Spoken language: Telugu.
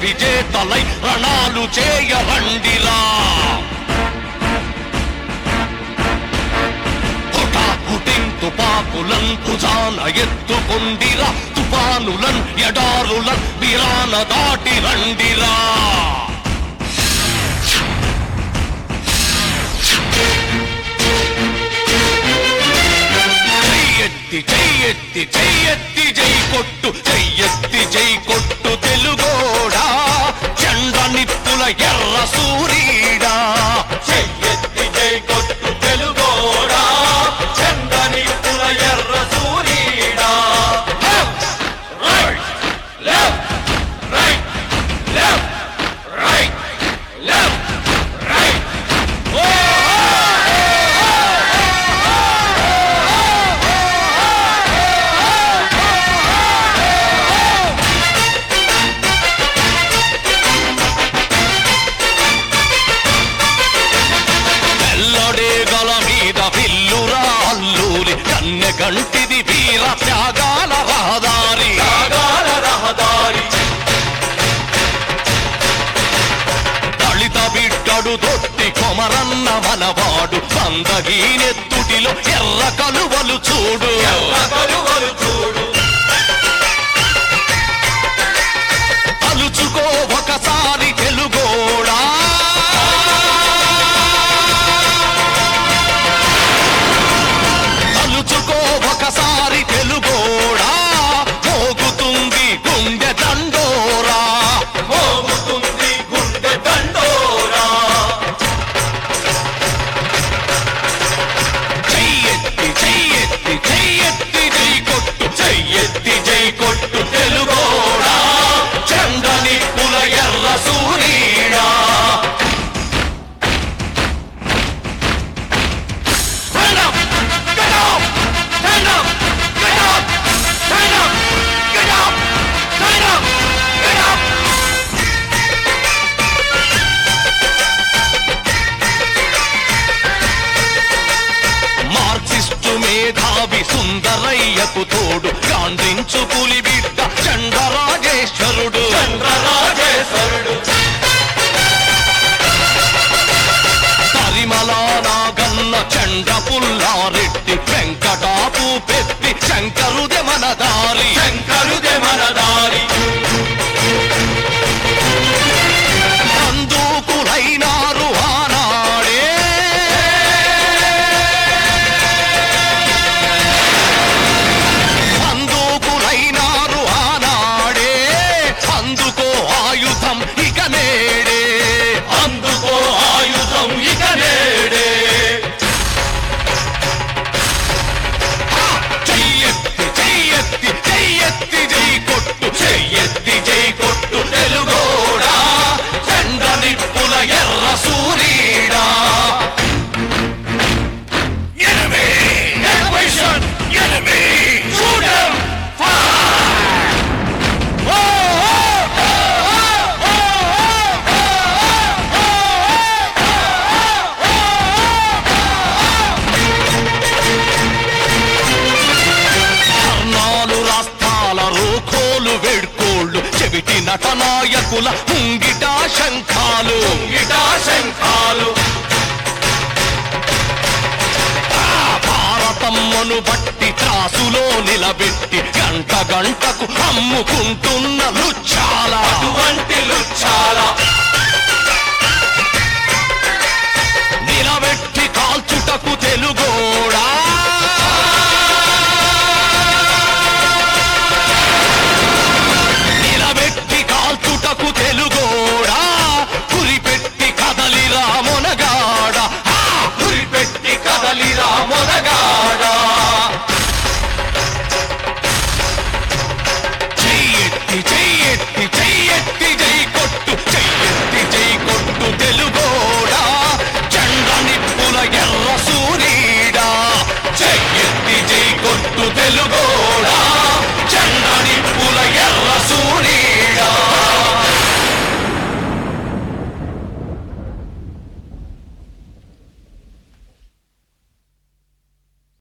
విజేతలై రణాలు చేయరండిరా. తుపాకులన్ భుజాన ఎత్తుకొండిరా, తుఫానులన్ ఎడారులన్ బిరాన దాటి రండిరా. చెయ్యెత్తి చెయ్యెత్తి చెయ్యెత్తి జై కొట్టు, చెయ్యెత్తి జై కొట్టు తెలుగోడా, చెండ నిప్పుల ఎర్ర సూరీడా. చెయ్యెత్తి జై కొట్టు తెలుగోడా, చెండ నిప్పుల ఎర్ర సూరీడా. Right left right left right left right. గంటిది వీర త్యాగాల రహదారి, త్యాగాల రహదారి. దళిత బిడ్డడు తొట్టి కొమరన్న మనవాడు, సందగీనెత్తుటిలో ఎర్ర కలువలు చూడు, ఎర్ర కలువలు చూడు. తలుచుకో ఒకసారి తెలుగోడా, ఒకసారి తెలుగోడా, మోగుతుంది గుండె దండోరా, మోగుతుంది గుండె దండోరా. చెయ్యెత్తి చెయ్యెత్తి చెయ్యెత్తి జై కొట్టు, చెయ్యెత్తి జై కొట్టు తెలుగోడా, చెండ నిప్పుల ఎర్ర సూరీడా. మేధావి సుందరయ్యకు తోడు గాంధించు పులి బిడ్డ చంద్రరాజేశ్వరుడు, చంద్రరాజేశ్వరుడు. పరిమళ నాగన్న చండ పుల్లారెడ్డి, వెంకటాపు పెద్ది శంకరుదే మనదారి, శంకరుదే మనదారి. అందుకులైనారు ఆనాడే, అందుకో ఆయుధం ఇక నేడే, అందుకో ఆయుధం ఇక నేడే. చెయ్యెత్తి చెయ్యెత్తి చెయ్యెత్తి జై కొట్టు, చెయ్యెత్తి జై కొట్టు తెలుగోడా, చెండ నిప్పుల ఎర్ర సూరీడా. Enemy! Equation! Enemy! Shoot him! వేడ్కోళ్ళు చెవిటి నటనాయకుల ముంగిటా శంఖాలు, ముంగిటా శంఖాలు. భారతమ్మను బట్టి త్రాసులో నిలబెట్టి గంట గంటకు అమ్ముకుంటున్న లుచ్చాల, అటువంటి లుచ్చాల. నిలబెట్టి కాల్చుటకు తెలుగోడా, కాల్చుటకు తెలుగోడా, కురిపెట్టి కదలిరా మొనగాడ, కురిపెట్టి కదలిరా మొనగాడ. చెయ్యెత్తి చెయ్యెత్తి చెయ్యెత్తి జై కొట్టు, చెయ్యెత్తి జై కొట్టు తెలుగోడా, చెండ నిప్పుల ఎర్ర సూరీడా. చెయ్యెత్తి జై కొట్టు తెలుగోడా.